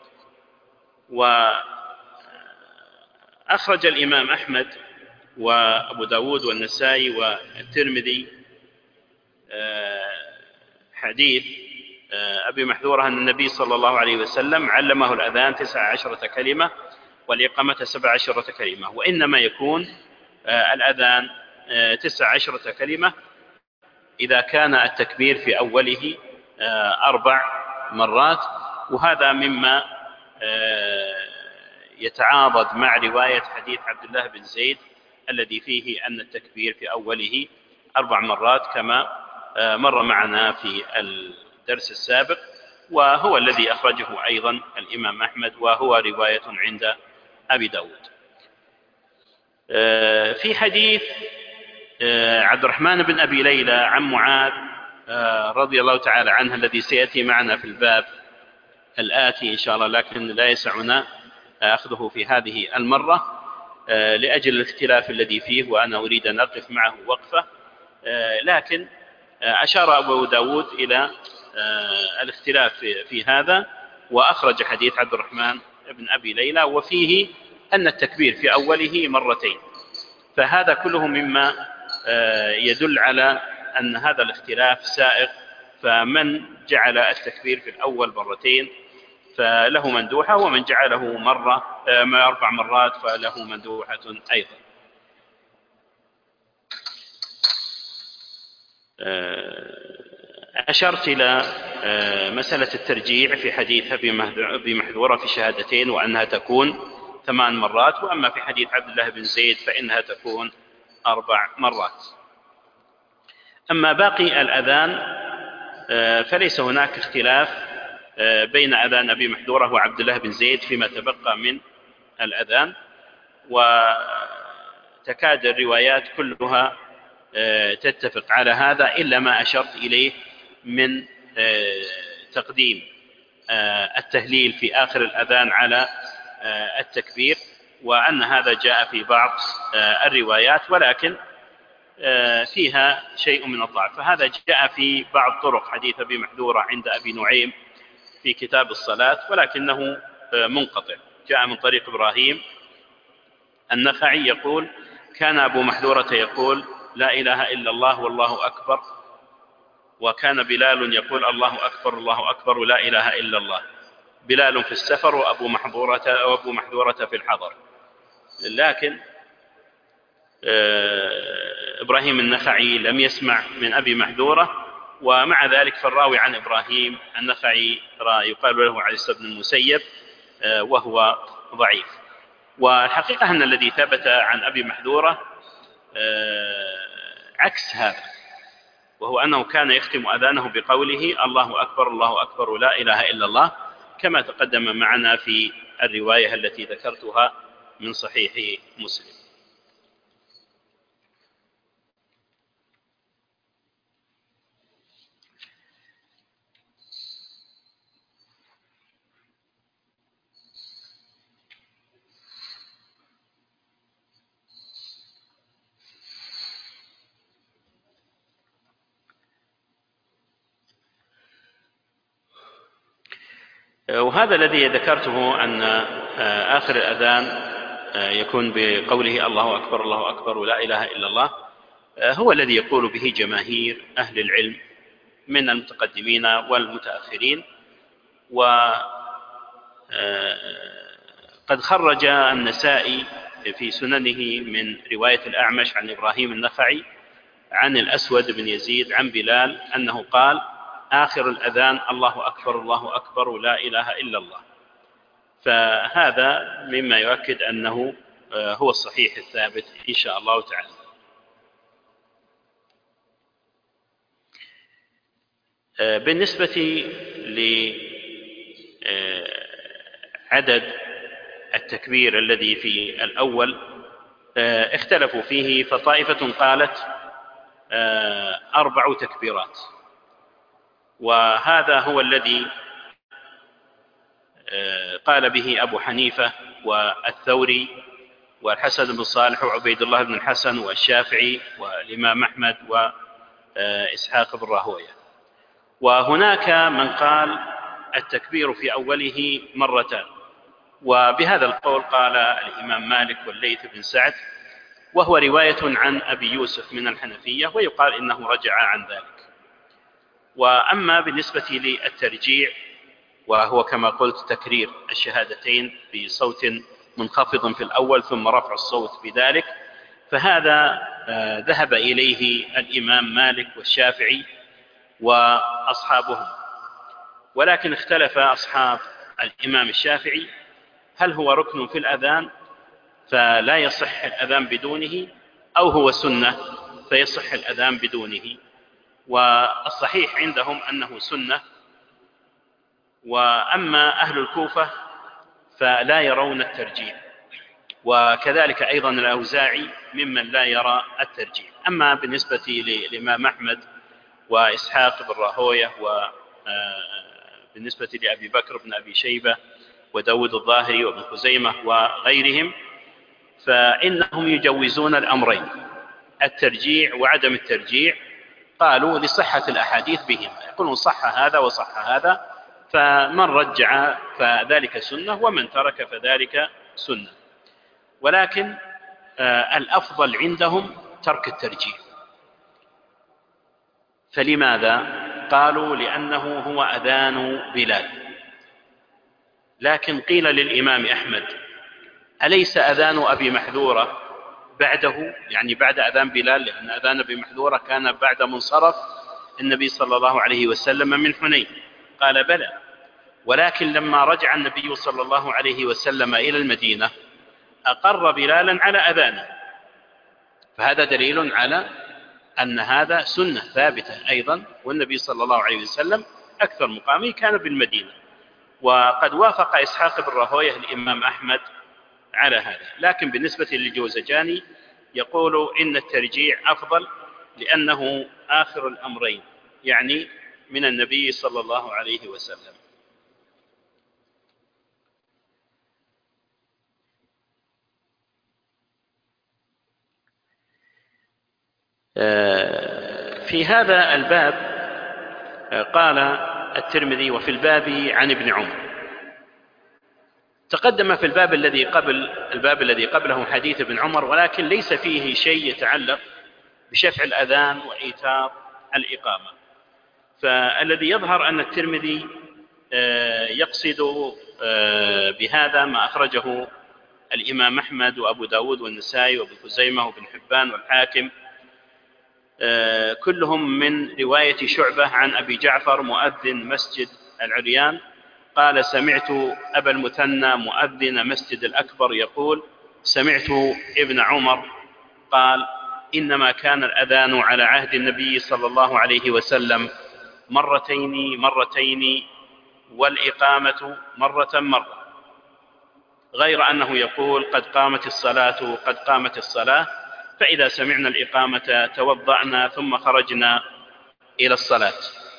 وأخرج الإمام أحمد وأبو داود والنسائي والترمذي حديث أبي محذورة أن النبي صلى الله عليه وسلم علمه الأذان تسع عشرة كلمة والإقامة سبع عشرة كلمة، وإنما يكون الأذان تسع عشرة كلمة إذا كان التكبير في أوله أربع مرات، وهذا مما يتعاضد مع رواية حديث عبد الله بن زيد الذي فيه أن التكبير في أوله أربع مرات كما مر معنا في الدرس السابق، وهو الذي أخرجه أيضا الإمام أحمد، وهو رواية عند أبي داود. في حديث عبد الرحمن بن أبي ليلى عن معاذ رضي الله تعالى عنه الذي سيأتي معنا في الباب الآتي إن شاء الله، لكن لا يسعنا أخذه في هذه المرة لأجل الاختلاف الذي فيه، وأنا أريد أن أقف معه وقفة، لكن أشار أبو داود إلى الاختلاف في هذا، وأخرج حديث عبد الرحمن بن أبي ليلى وفيه أن التكبير في أوله مرتين، فهذا كله مما يدل على أن هذا الاختلاف سائغ، فمن جعل التكبير في الأول مرتين فله مندوحة، ومن جعله مرة أربع مرات فله مندوحة أيضا. أشرت إلى مسألة الترجيع في حديث أبي محذورة في شهادتين وأنها تكون ثمان مرات، وأما في حديث عبد الله بن زيد فإنها تكون أربع مرات. أما باقي الأذان فليس هناك اختلاف بين أذان أبي محذورة وعبد الله بن زيد فيما تبقى من الأذان، وتكاد الروايات كلها تتفق على هذا إلا ما أشرت إليه من تقديم التهليل في آخر الأذان على التكبير، وأن هذا جاء في بعض الروايات ولكن فيها شيء من الضعف، فهذا جاء في بعض طرق حديث أبي محذورة عند أبي نعيم في كتاب الصلاة، ولكنه منقطع، جاء من طريق إبراهيم النخعي يقول: كان أبو محذورة يقول لا إله إلا الله والله أكبر، وكان بلال يقول الله أكبر الله أكبر لا إله إلا الله، بلال في السفر وأبو محذورة, وأبو محذورة في الحضر. لكن إبراهيم النخعي لم يسمع من أبي محذورة، ومع ذلك فالراوي عن إبراهيم النخعي يقال له عيسى بن المسيب وهو ضعيف. والحقيقة أن الذي ثبت عن أبي محذورة عكس هذا، وهو أنه كان يختم أذانه بقوله الله أكبر الله أكبر لا إله إلا الله، كما تقدم معنا في الرواية التي ذكرتها من صحيح مسلم. وهذا الذي ذكرته أن آخر الأذان يكون بقوله الله أكبر الله أكبر ولا إله إلا الله، هو الذي يقول به جماهير أهل العلم من المتقدمين والمتأخرين. وقد خرج النسائي في سننه من رواية الأعمش عن إبراهيم النخعي عن الأسود بن يزيد عن بلال أنه قال آخر الأذان الله أكبر الله أكبر لا إله إلا الله. فهذا مما يؤكد أنه هو الصحيح الثابت إن شاء الله تعالى. بالنسبة لعدد التكبير الذي في الأول اختلفوا فيه، فطائفة قالت أربع تكبيرات، وهذا هو الذي قال به أبو حنيفة والثوري والحسن بن صالح وعبيد الله بن الحسن والشافعي والإمام أحمد وإسحاق بن راهويه. وهناك من قال التكبير في أوله مرتان، وبهذا القول قال الإمام مالك والليث بن سعد، وهو رواية عن أبي يوسف من الحنفية، ويقال إنه رجع عن ذلك. وأما بالنسبة للترجيع، وهو كما قلت تكرير الشهادتين بصوت منخفض في الأول ثم رفع الصوت بذلك، فهذا ذهب إليه الإمام مالك والشافعي وأصحابهم. ولكن اختلف أصحاب الإمام الشافعي هل هو ركن في الأذان فلا يصح الأذان بدونه، أو هو سنة فيصح الأذان بدونه. والصحيح عندهم أنه سنة. وأما أهل الكوفة فلا يرون الترجيع، وكذلك أيضا الأوزاعي ممن لا يرى الترجيع. أما بالنسبة للإمام أحمد وإسحاق بن راهويه، وبالنسبة لأبي بكر بن أبي شيبة وداود الظاهري وابن خزيمة وغيرهم، فإنهم يجوزون الأمرين، الترجيع وعدم الترجيع. قالوا لصحة الأحاديث بهم، يقولون صح هذا وصح هذا، فمن رجع فذلك سنة، ومن ترك فذلك سنة. ولكن الأفضل عندهم ترك الترجيع. فلماذا؟ قالوا لأنه هو أذان بلال. لكن قيل للإمام أحمد أليس أذان أبي محذورة بعده، يعني بعد أذان بلال؟ لأن أذان أبي محذورة كان بعد منصرف النبي صلى الله عليه وسلم من حنين. قال بلى، ولكن لما رجع النبي صلى الله عليه وسلم إلى المدينة أقر بلالا على أذانه، فهذا دليل على أن هذا سنة ثابتة أيضا. والنبي صلى الله عليه وسلم أكثر مقامه كان بالمدينة. وقد وافق إسحاق بن راهويه الإمام أحمد على هذا. لكن بالنسبة للجوزجاني يقول إن الترجيع أفضل، لأنه آخر الأمرين، يعني من النبي صلى الله عليه وسلم. في هذا الباب قال الترمذي وفي الباب عن ابن عمر. تقدم في الباب الذي قبل الباب الذي قبله حديث ابن عمر، ولكن ليس فيه شيء يتعلق بشفع الأذان وإيتار الإقامة. فالذي يظهر أن الترمذي يقصد بهذا ما أخرجه الإمام أحمد وأبو داود والنسائي وابن خزيمة وابن حبان والحاكم، كلهم من رواية شعبة عن أبي جعفر مؤذن مسجد العريان قال سمعت أبا المثنى مؤذن مسجد الأكبر يقول سمعت ابن عمر قال إنما كان الأذان على عهد النبي صلى الله عليه وسلم مرتين مرتين والإقامة مرة مرة، غير أنه يقول قد قامت الصلاة قد قامت الصلاة، فإذا سمعنا الإقامة توضأنا ثم خرجنا إلى الصلاة.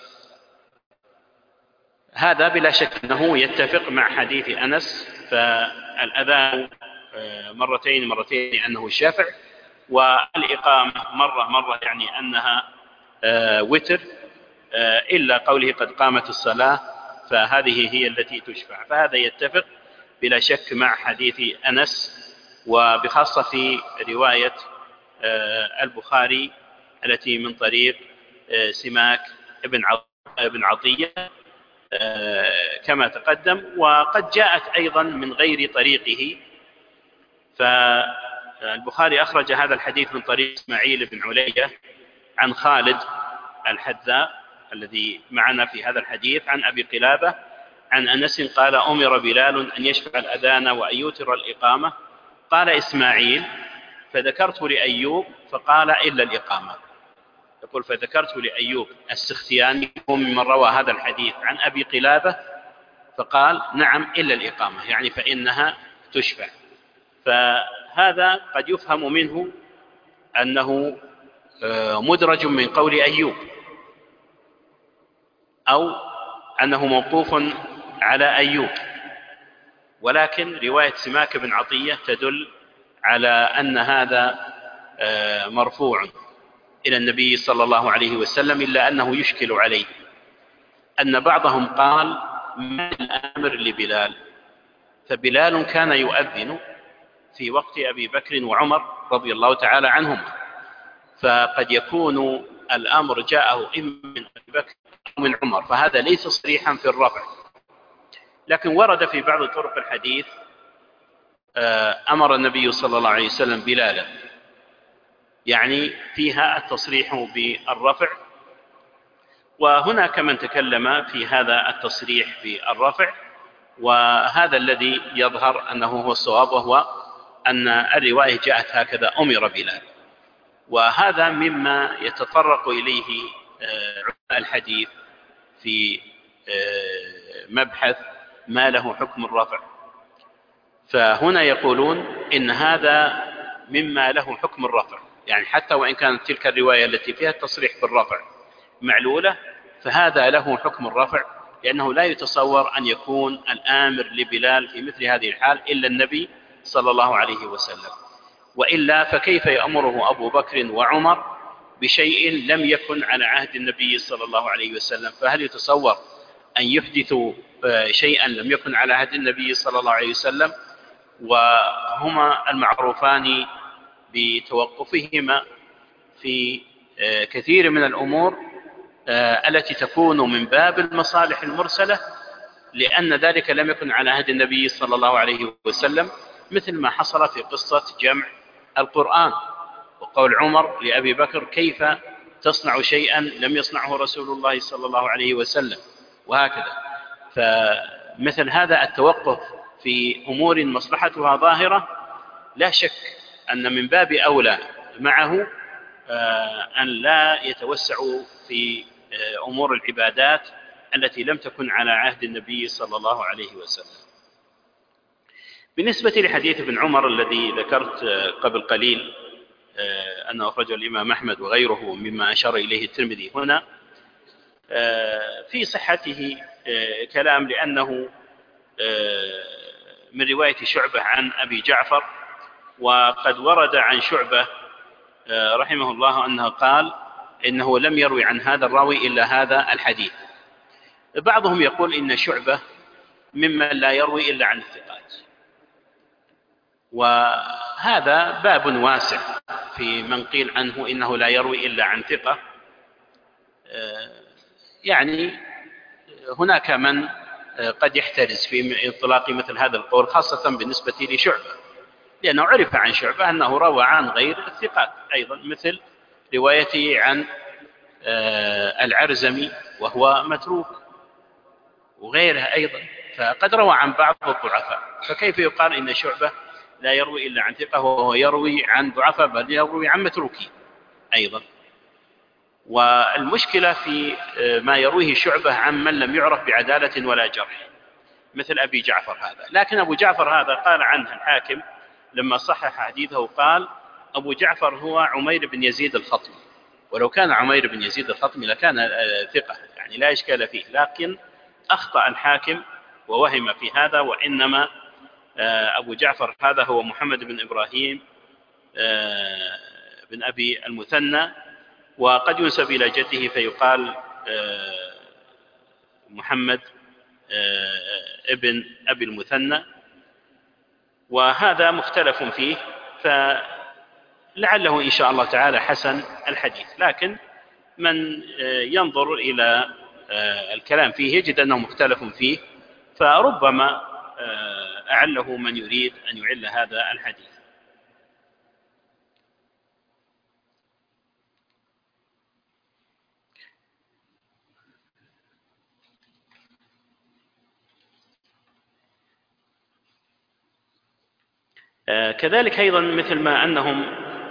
هذا بلا شك أنه يتفق مع حديث أنس، فالأذان مرتين مرتين أنه الشفع، والإقامة مرة مرة يعني أنها وتر، إلا قوله قد قامت الصلاة، فهذه هي التي تشفع. فهذا يتفق بلا شك مع حديث أنس، وبخاصة في رواية البخاري التي من طريق سماك ابن عطية كما تقدم، وقد جاءت أيضا من غير طريقه. فالبخاري أخرج هذا الحديث من طريق إسماعيل بن علية عن خالد الحذاء الذي معنا في هذا الحديث عن أبي قلابة عن أنس قال: أمر بلال أن يشفع الأذان وأن يوتر الإقامة. قال إسماعيل: فذكرت لأيوب فقال: إلا الإقامة. يقول: فذكرت لأيوب السختياني من روى هذا الحديث عن أبي قلابة فقال: نعم إلا الإقامة، يعني فإنها تشفع. فهذا قد يفهم منه أنه مدرج من قول أيوب، أو أنه موقوف على أيوب، ولكن رواية سماك بن عطية تدل على أن هذا مرفوع إلى النبي صلى الله عليه وسلم، إلا أنه يشكل عليه أن بعضهم قال: ما الأمر لبلال؟ فبلال كان يؤذن في وقت أبي بكر وعمر رضي الله تعالى عنهم، فقد يكون الأمر جاءه إما من أبي بكر أو من عمر، فهذا ليس صريحا في الرفع. لكن ورد في بعض طرق الحديث أمر النبي صلى الله عليه وسلم بلالا، يعني فيها التصريح بالرفع. وهناك من تكلم في هذا التصريح بالرفع، وهذا الذي يظهر أنه هو الصواب، وهو أن الرواية جاءت هكذا: أمر بلال. وهذا مما يتطرق إليه علماء الحديث في مبحث ما له حكم الرفع. فهنا يقولون إن هذا مما له حكم الرفع، يعني حتى وإن كانت تلك الرواية التي فيها التصريح بالرفع معلولة، فهذا له حكم الرفع، لأنه لا يتصور أن يكون الآمر لبلال في مثل هذه الحال إلا النبي صلى الله عليه وسلم، وإلا فكيف يأمره أبو بكر وعمر بشيء لم يكن على عهد النبي صلى الله عليه وسلم؟ فهل يتصور أن يحدثوا شيئا لم يكن على عهد النبي صلى الله عليه وسلم؟ وهما المعروفان بتوقفهما في كثير من الأمور التي تكون من باب المصالح المرسلة، لأن ذلك لم يكن على عهد النبي صلى الله عليه وسلم، مثل ما حصل في قصة جمع القرآن وقول عمر لأبي بكر: كيف تصنع شيئا لم يصنعه رسول الله صلى الله عليه وسلم، وهكذا. فمثل هذا التوقف في أمور مصلحتها ظاهرة لا شك أن من باب أولى معه أن لا يتوسعوا في أمور العبادات التي لم تكن على عهد النبي صلى الله عليه وسلم. بالنسبة لحديث ابن عمر الذي ذكرت قبل قليل أنه أخرجه الإمام أحمد وغيره مما أشار إليه الترمذي هنا، في صحته كلام، لأنه من رواية شعبة عن أبي جعفر، وقد ورد عن شعبة رحمه الله أنه قال إنه لم يروي عن هذا الراوي إلا هذا الحديث. بعضهم يقول إن شعبة ممن لا يروي إلا عن الثقات، وهذا باب واسع في من قيل عنه إنه لا يروي إلا عن ثقة. يعني هناك من قد يحترز في إطلاق مثل هذا القول، خاصة بالنسبة لشعبة، لأنه عرف عن شعبة أنه روى عن غير الثقات أيضا، مثل روايته عن العرزمي وهو متروك وغيره أيضا، فقد روى عن بعض الضعفاء. فكيف يقال إن شعبة لا يروي إلا عن ثقة وهو يروي عن ضعفاء، بل يروي عن متروكين أيضا؟ والمشكلة في ما يرويه شعبة عن من لم يعرف بعدالة ولا جرح، مثل أبي جعفر هذا. لكن أبو جعفر هذا قال عنه الحاكم لما صحح حديثه، قال: أبو جعفر هو عمير بن يزيد الخطمي. ولو كان عمير بن يزيد الخطمي لكان ثقة، يعني لا إشكال فيه، لكن أخطأ الحاكم ووهم في هذا، وإنما أبو جعفر هذا هو محمد بن إبراهيم بن أبي المثنى، وقد ينسب إلى جده فيقال محمد ابن أبي المثنى، وهذا مختلف فيه، فلعله إن شاء الله تعالى حسن الحديث، لكن من ينظر إلى الكلام فيه يجد أنه مختلف فيه، فربما أعله من يريد أن يعل هذا الحديث. كذلك أيضا مثل ما أنهم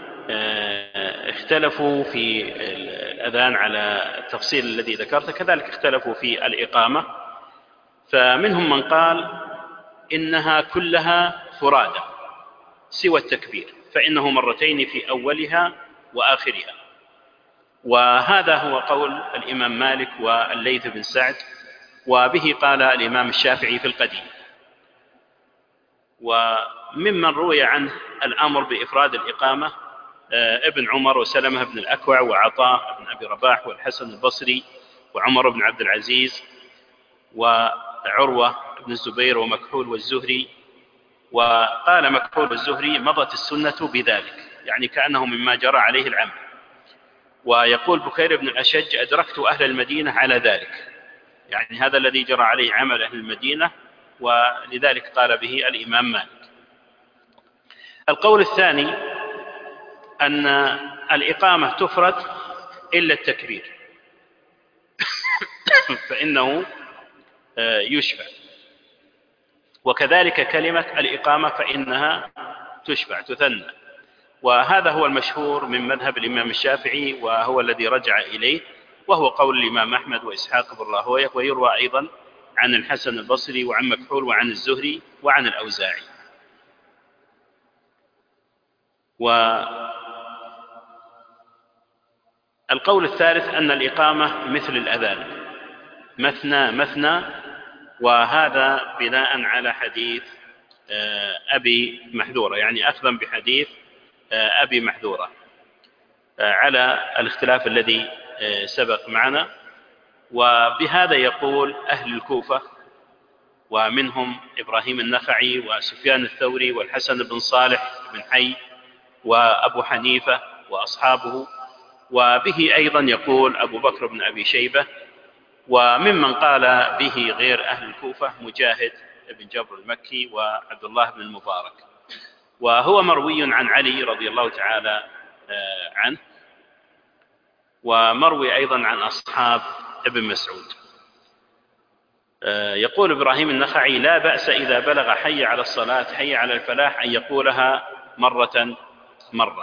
اختلفوا في الأذان على التفصيل الذي ذكرته، كذلك اختلفوا في الإقامة، فمنهم من قال إنها كلها فرادى سوى التكبير، فإنه مرتين في أولها وآخرها، وهذا هو قول الإمام مالك والليث بن سعد، وبه قال الإمام الشافعي في القديم. وممن روي عنه الأمر بإفراد الإقامة ابن عمر وسلمة بن الأكوع وعطاء بن أبي رباح والحسن البصري وعمر بن عبد العزيز وعروة بن الزبير ومكحول والزهري. وقال مكحول والزهري مضت السنة بذلك، يعني كأنه مما جرى عليه العمل. ويقول بكير بن الأشج أدركت أهل المدينة على ذلك، يعني هذا الذي جرى عليه عمل أهل المدينة، ولذلك قال به الإمام مالك. القول الثاني أن الإقامة تفرد إلا التكبير فإنه يشفع، وكذلك كلمة الإقامة فإنها تشفع تثنى، وهذا هو المشهور من مذهب الإمام الشافعي، وهو الذي رجع إليه، وهو قول الإمام أحمد وإسحاق بن راهويه، ويروى أيضا عن الحسن البصري وعن مكحول وعن الزهري وعن الأوزاعي. والقول الثالث أن الإقامة مثل الأذان مثنى مثنى، وهذا بناء على حديث أبي محذورة، يعني أخذا بحديث أبي محذورة على الاختلاف الذي سبق معنا. وبهذا يقول أهل الكوفة، ومنهم إبراهيم النخعي وسفيان الثوري والحسن بن صالح بن حي وأبو حنيفة وأصحابه، وبه أيضا يقول أبو بكر بن أبي شيبة، وممن قال به غير أهل الكوفة مجاهد بن جبر المكي وعبد الله بن المبارك. وهو مروي عن علي رضي الله تعالى عنه، ومروي أيضا عن أصحاب ابن مسعود. يقول إبراهيم النخعي لا بأس إذا بلغ حي على الصلاة حي على الفلاح أن يقولها مرة مرة،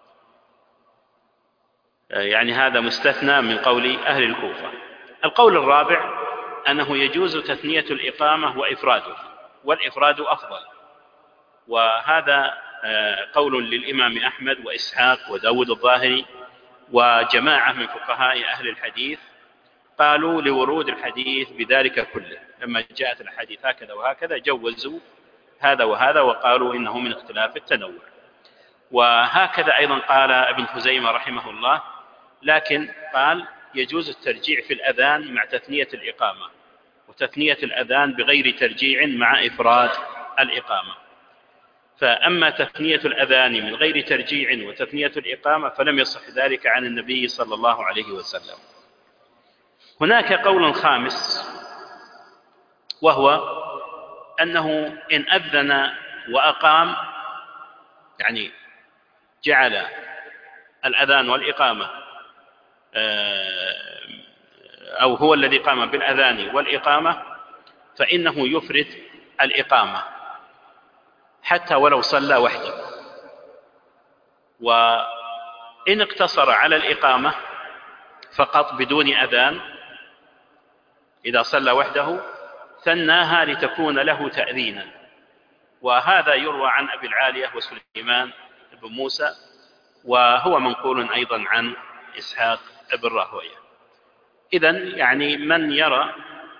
يعني هذا مستثنى من قول أهل الكوفة. القول الرابع أنه يجوز تثنية الإقامة وإفراده، والإفراد أفضل، وهذا قول للإمام أحمد وإسحاق وداود الظاهري وجماعة من فقهاء أهل الحديث، قالوا لورود الحديث بذلك كله، لما جاءت الحديث هكذا وهكذا جوزوا هذا وهذا، وقالوا إنه من اختلاف التنوع. وهكذا أيضا قال ابن خزيمة رحمه الله، لكن قال يجوز الترجيع في الأذان مع تثنية الإقامة، وتثنية الأذان بغير ترجيع مع إفراد الإقامة. فأما تثنية الأذان من غير ترجيع وتثنية الإقامة فلم يصح ذلك عن النبي صلى الله عليه وسلم. هناك قول خامس، وهو أنه إن أذن وأقام، يعني جعل الأذان والإقامة أو هو الذي قام بالأذان والإقامة، فإنه يفرد الإقامة حتى ولو صلى وحده. وإن اقتصر على الإقامة فقط بدون أذان إذا صلى وحده ثناها لتكون له تأذينا، وهذا يروى عن أبي العالية وسليمان بن موسى، وهو منقول أيضا عن إسحاق بن راهويه. إذن يعني من يرى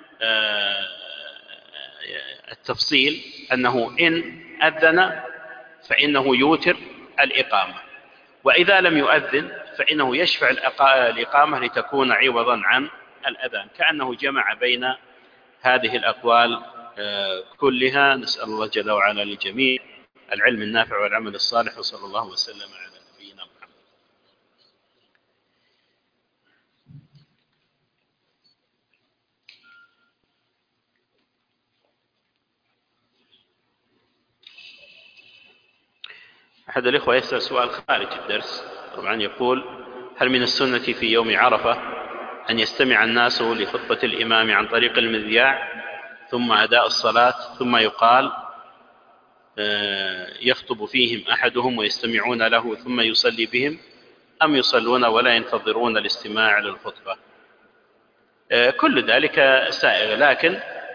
التفصيل أنه إن أذن فإنه يوتر الإقامة، وإذا لم يؤذن فإنه يشفع الإقامة لتكون عوضا عن الأذان، كأنه جمع بين هذه الأقوال كلها نسأل الله جل وعلا للجميع العلم النافع والعمل الصالح، وصلى الله وسلم على نبينا محمد. أحد الإخوة يسأل سؤال خارج الدرس طبعا، يقول: هل من السنة في يوم عرفة أن يستمع الناس لخطبة الإمام عن طريق المذياع ثم أداء الصلاة، ثم يقال يخطب فيهم أحدهم ويستمعون له ثم يصلي بهم، أم يصلون ولا ينتظرون الاستماع للخطبة؟ كل ذلك سائغ، لكن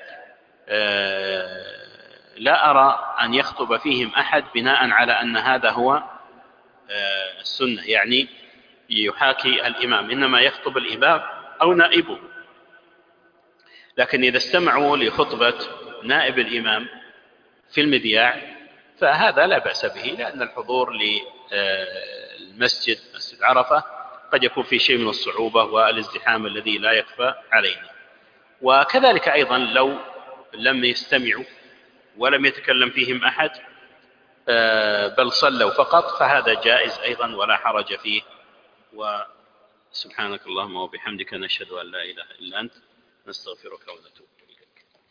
لا أرى أن يخطب فيهم أحد بناء على أن هذا هو السنة، يعني يحاكي الإمام، إنما يخطب الإمام أو نائبه. لكن إذا استمعوا لخطبة نائب الإمام في المذياع فهذا لا بأس به، لأن الحضور للمسجد مسجد عرفة قد يكون في شيء من الصعوبة والازدحام الذي لا يخفى علينا. وكذلك أيضا لو لم يستمعوا ولم يتكلم فيهم أحد بل صلوا فقط فهذا جائز أيضا ولا حرج فيه. وسبحانك اللهم وبحمدك نشهد أن لا إله إلا أنت نستغفرك ونتوب إليك.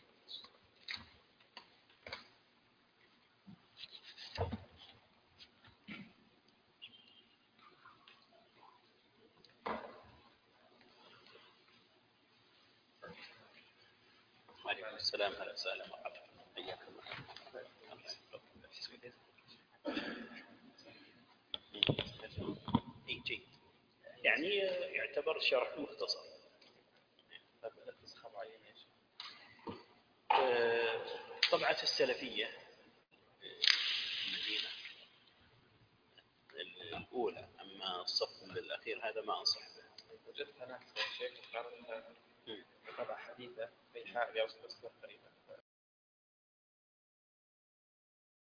وعليكم السلام ورحمة الله وبركاته. حياكم الله. يعني يعتبر شرح مختصر. طبعة السلفية المدينة الأولى، أما الصف الأخير هذا ما أنصح به. وجدت هناك شيخ طبع حديثة في حائل أو قريبا